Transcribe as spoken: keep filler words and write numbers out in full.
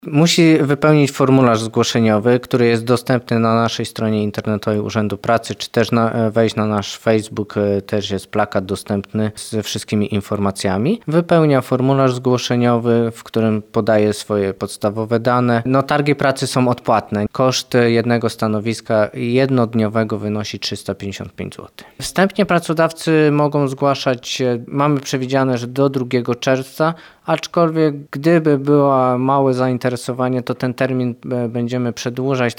Musi wypełnić formularz zgłoszeniowy, który jest dostępny na naszej stronie internetowej Urzędu Pracy, czy też na, wejść na nasz Facebook, też jest plakat dostępny ze wszystkimi informacjami. Wypełnia formularz zgłoszeniowy, w którym podaje swoje podstawowe dane. No, targi pracy są odpłatne. Koszt jednego stanowiska jednodniowego wynosi trzysta pięćdziesiąt pięć złotych. Wstępnie pracodawcy mogą zgłaszać, mamy przewidziane, że do drugiego czerwca, aczkolwiek gdyby było małe zainteresowanie, to ten termin będziemy przedłużać.